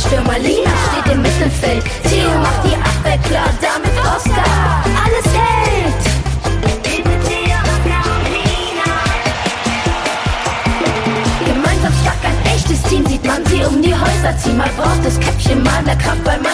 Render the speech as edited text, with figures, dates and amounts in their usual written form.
Stürmer Lina steht im Mittelfeld. Theo macht die Abwehr klar, damit Oscar alles hält. Gemeinsam stark, ein echtes Team, sieht man sie um die Häuser ziehen. Mal braucht es Käppchen, mal mehr Kraft, weil man